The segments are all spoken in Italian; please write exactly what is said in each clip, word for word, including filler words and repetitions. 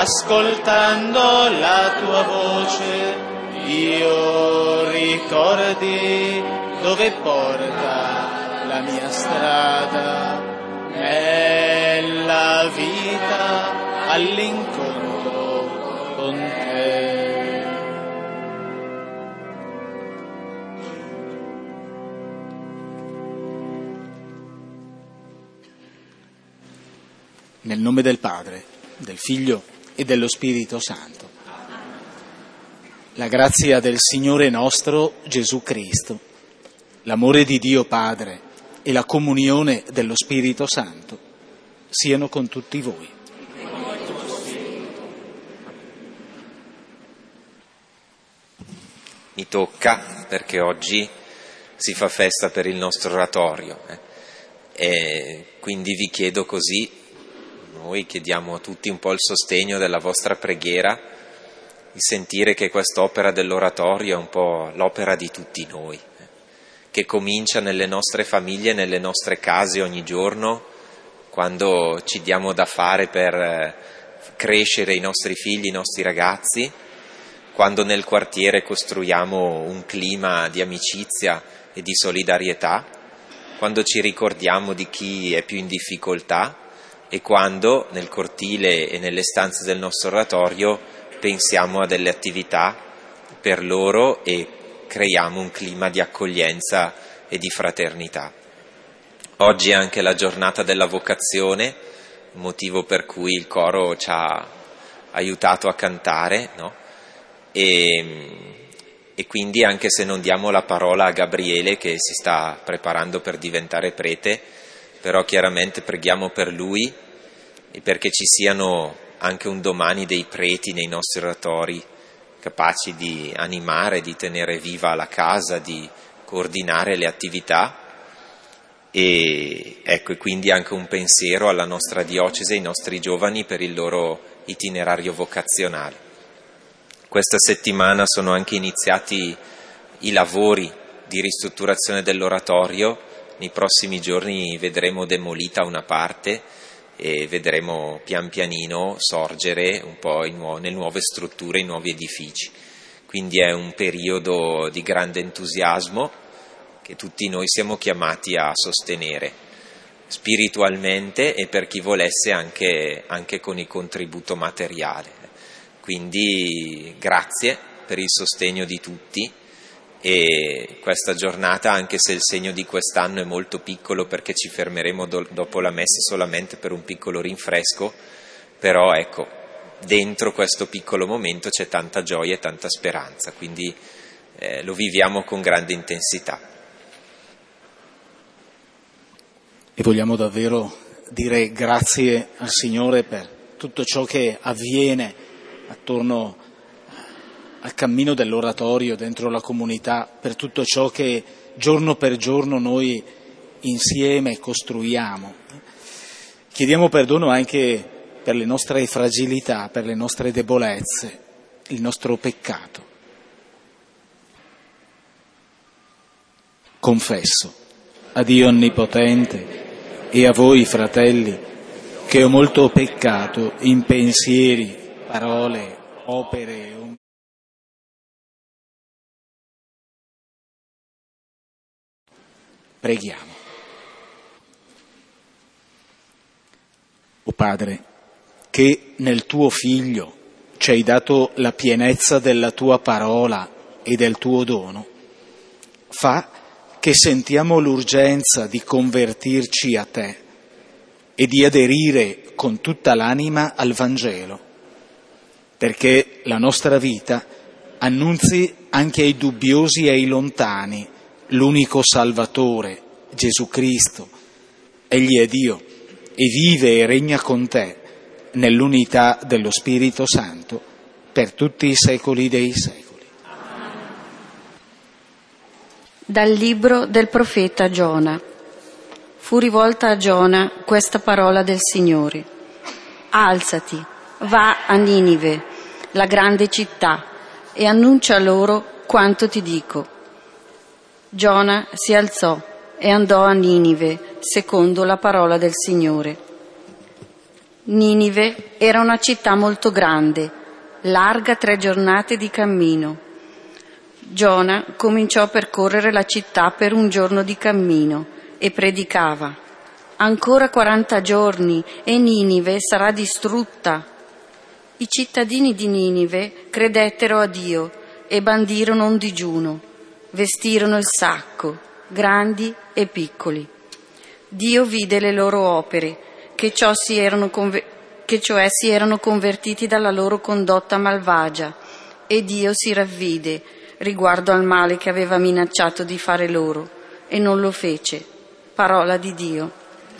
ascoltando la tua voce, io ricordi dove porta la mia strada, nella vita all'incontro con te. Nel nome del Padre, del Figlio e dello Spirito Santo. La grazia del Signore nostro Gesù Cristo, l'amore di Dio Padre e la comunione dello Spirito Santo siano con tutti voi. Mi tocca perché oggi si fa festa per il nostro oratorio eh. e quindi vi chiedo così. Noi chiediamo a tutti un po' il sostegno della vostra preghiera, di sentire che quest'opera dell'oratorio è un po' l'opera di tutti noi, eh, che comincia nelle nostre famiglie, nelle nostre case ogni giorno, quando ci diamo da fare per eh, crescere i nostri figli, i nostri ragazzi, quando nel quartiere costruiamo un clima di amicizia e di solidarietà, quando ci ricordiamo di chi è più in difficoltà, e quando nel cortile e nelle stanze del nostro oratorio pensiamo a delle attività per loro e creiamo un clima di accoglienza e di fraternità. Oggi è anche la giornata della vocazione, motivo per cui il coro ci ha aiutato a cantare, no? E, e quindi anche se non diamo la parola a Gabriele che si sta preparando per diventare prete, però chiaramente preghiamo per lui e perché ci siano anche un domani dei preti nei nostri oratori capaci di animare, di tenere viva la casa, di coordinare le attività e ecco e quindi anche un pensiero alla nostra diocesi e ai nostri giovani per il loro itinerario vocazionale. Questa settimana sono anche iniziati i lavori di ristrutturazione dell'oratorio. Nei prossimi giorni vedremo demolita una parte e vedremo pian pianino sorgere un po' in nu- nelle nuove strutture, i nuovi edifici. Quindi è un periodo di grande entusiasmo che tutti noi siamo chiamati a sostenere spiritualmente e per chi volesse anche, anche con il contributo materiale. Quindi grazie per il sostegno di tutti. E questa giornata, anche se il segno di quest'anno è molto piccolo perché ci fermeremo do- dopo la messa solamente per un piccolo rinfresco, però ecco, dentro questo piccolo momento c'è tanta gioia e tanta speranza, quindi eh, lo viviamo con grande intensità. E vogliamo davvero dire grazie al Signore per tutto ciò che avviene attorno al cammino dell'oratorio dentro la comunità, per tutto ciò che giorno per giorno noi insieme costruiamo. Chiediamo perdono anche per le nostre fragilità, per le nostre debolezze, il nostro peccato. Confesso a Dio Onnipotente e a voi, fratelli, che ho molto peccato in pensieri, parole, opere, preghiamo. O Padre, che nel tuo Figlio ci hai dato la pienezza della tua parola e del tuo dono, fa che sentiamo l'urgenza di convertirci a te e di aderire con tutta l'anima al Vangelo, perché la nostra vita annunzi anche ai dubbiosi e ai lontani l'unico Salvatore, Gesù Cristo. Egli è Dio e vive e regna con te nell'unità dello Spirito Santo per tutti i secoli dei secoli. Dal libro del profeta Giona. Fu rivolta a Giona questa parola del Signore. Alzati, va a Ninive, la grande città, e annuncia loro quanto ti dico. Giona si alzò e andò a Ninive, secondo la parola del Signore. Ninive era una città molto grande, larga tre giornate di cammino. Giona cominciò a percorrere la città per un giorno di cammino e predicava: ancora quaranta giorni e Ninive sarà distrutta. I cittadini di Ninive credettero a Dio e bandirono un digiuno, vestirono il sacco, grandi e piccoli. Dio vide le loro opere, che, ciò si erano conver- che cioè si erano convertiti dalla loro condotta malvagia, e Dio si ravvide riguardo al male che aveva minacciato di fare loro, e non lo fece. Parola di Dio.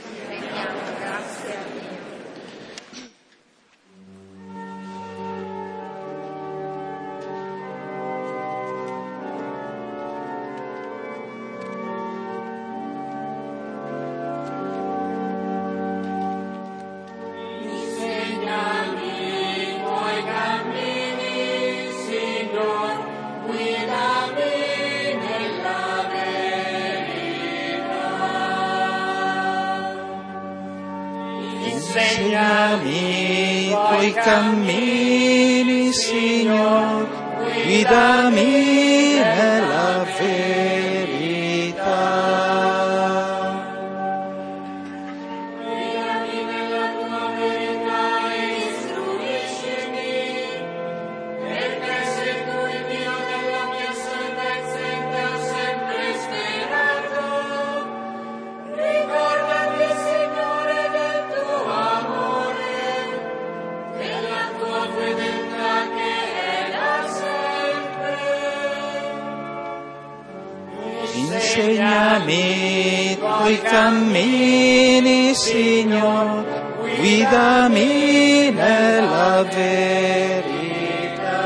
Insegnami i tuoi cammini, Signor, guidami nella verità. Guidami nella tua verità e istruiscimi, perché sei tu il Dio della mia salvezza e ti ho sempre sperato. Ricordati, Signore, del tuo amore, della tua fedeltà che è da sempre. Insegnami i tuoi cammini, Signor, guidami nella verità.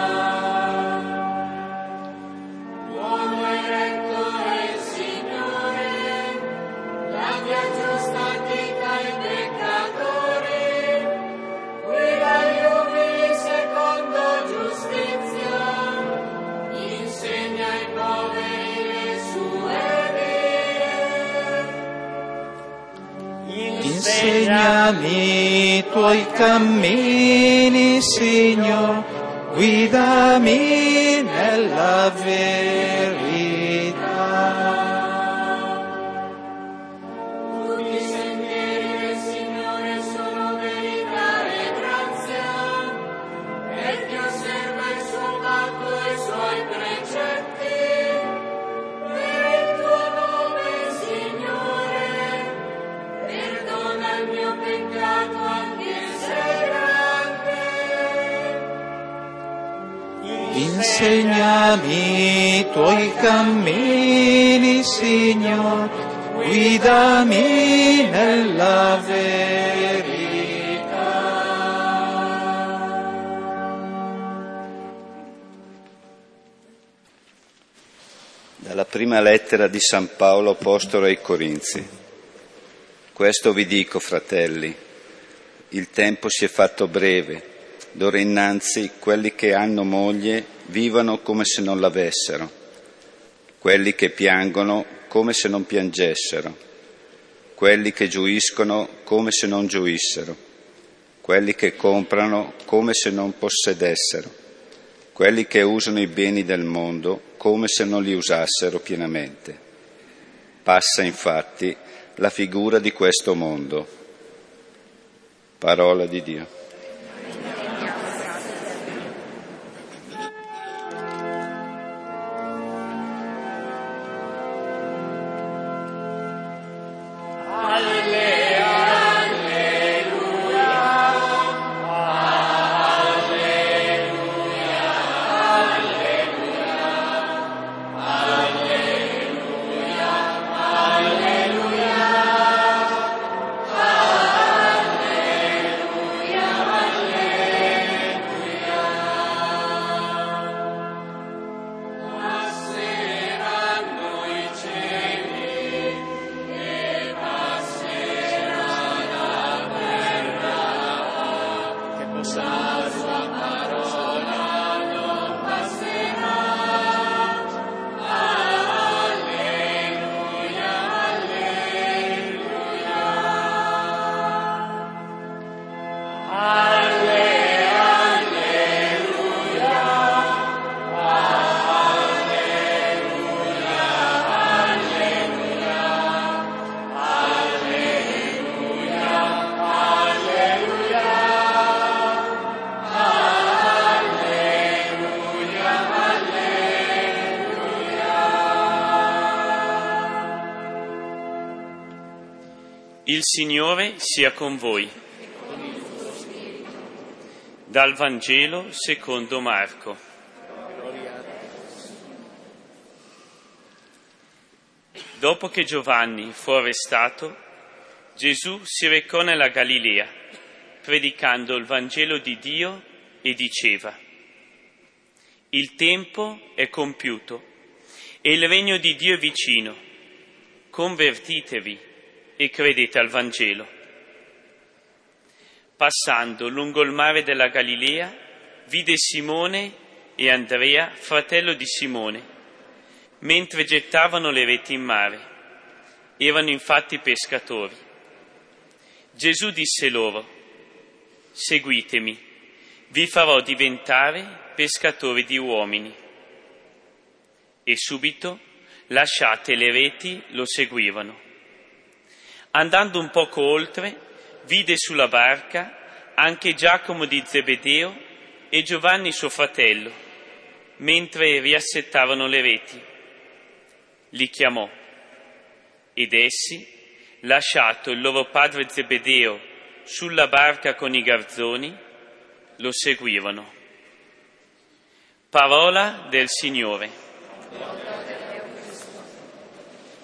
Buono e retto è il Signore, la via giusta antica ai peccatori, guida gli umili secondo giustizia, insegna ai poveri le sue vie. Insegnami i tuoi cammini, Signor, guidami nella verità. Tutti i sentieri del Signore sono verità e grazia, per chi osserva il suo patto e i suoi precetti. Per il tuo nome, Signore, perdona il mio peccato, anche se grande. Insegnami i tuoi cammini, Signor, guidami nella verità. Dalla prima lettera di San Paolo Apostolo ai Corinzi. Questo vi dico, fratelli, il tempo si è fatto breve, d'ora innanzi quelli che hanno moglie vivano come se non l'avessero, quelli che piangono come se non piangessero, quelli che gioiscono come se non gioissero, quelli che comprano come se non possedessero, quelli che usano i beni del mondo come se non li usassero pienamente. Passa infatti la figura di questo mondo. Parola di Dio. Alleluia. Il Signore sia con voi. Dal Vangelo secondo Marco. Dopo che Giovanni fu arrestato, Gesù si recò nella Galilea, predicando il Vangelo di Dio e diceva: il tempo è compiuto e il regno di Dio è vicino. Convertitevi e credete al Vangelo. Passando lungo il mare della Galilea, vide Simone e Andrea, fratello di Simone, mentre gettavano le reti in mare. Erano infatti pescatori. Gesù disse loro: seguitemi, vi farò diventare pescatori di uomini. E subito, lasciate le reti, lo seguivano. Andando un poco oltre, vide sulla barca anche Giacomo di Zebedeo e Giovanni suo fratello, mentre riassettavano le reti. Li chiamò ed essi, lasciato il loro padre Zebedeo sulla barca con i garzoni, lo seguivano. Parola del Signore.